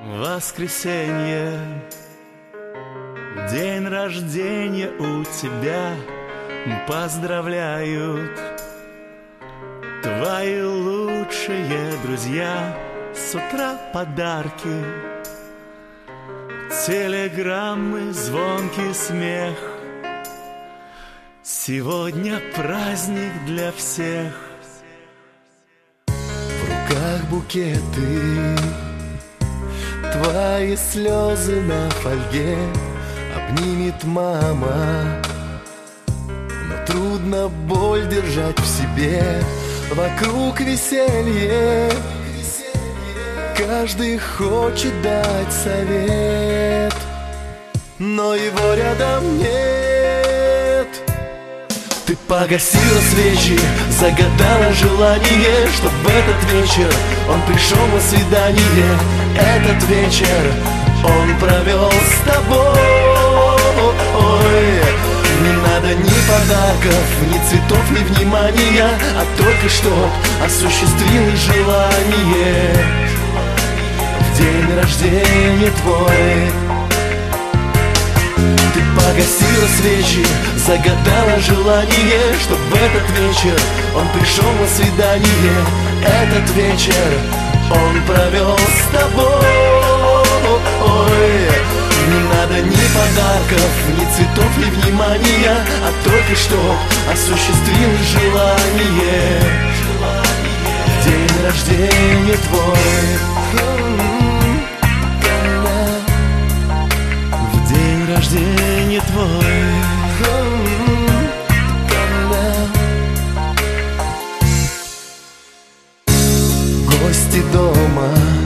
Воскресенье, день рождения у тебя, поздравляют твои лучшие друзья. С утра подарки, телеграммы, звонкий смех. Сегодня праздник для всех. В руках букеты, твои слезы на фольге обнимет мама. Но трудно боль держать в себе. Вокруг веселье, каждый хочет дать совет, но его рядом нет. Ты погасила свечи, загадала желание, чтоб в этот вечер он пришел на свидание. Этот вечер он провел с тобой. Не надо ни подарков, ни цветов, ни внимания, а только чтоб осуществилось желание в день рождения твой. Ты погасила свечи, загадала желание, чтоб в этот вечер он пришел на свидание. Этот вечер он провел с тобой. Не надо ни подарков, ни цветов, ни внимания, а только чтоб осуществилось желание в день рождения твой. Рождение твой. Гости дома,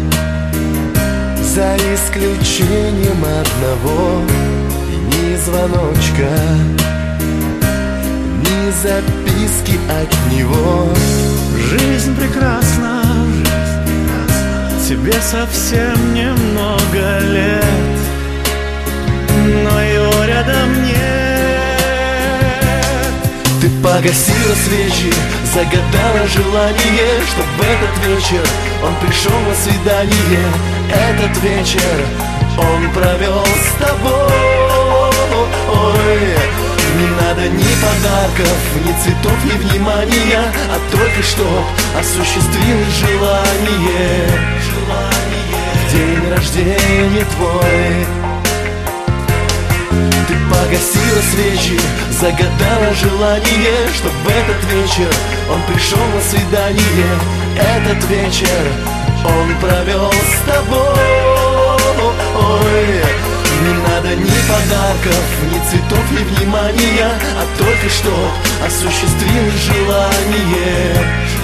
за исключением одного, и ни звоночка, ни записки от него. Жизнь прекрасна, тебе совсем немного лет, но его рядом нет. Ты погасила свечи, загадала желание, чтоб в этот вечер он пришел на свидание. Этот вечер он провел с тобой. Не надо ни подарков, ни цветов, ни внимания, а только чтоб осуществилось желание в день рождения твой. Ты погасила свечи, загадала желание, чтоб в этот вечер он пришел на свидание. Этот вечер он провел с тобой. Не надо ни подарков, ни цветов, ни внимания, а только чтоб осуществилось желание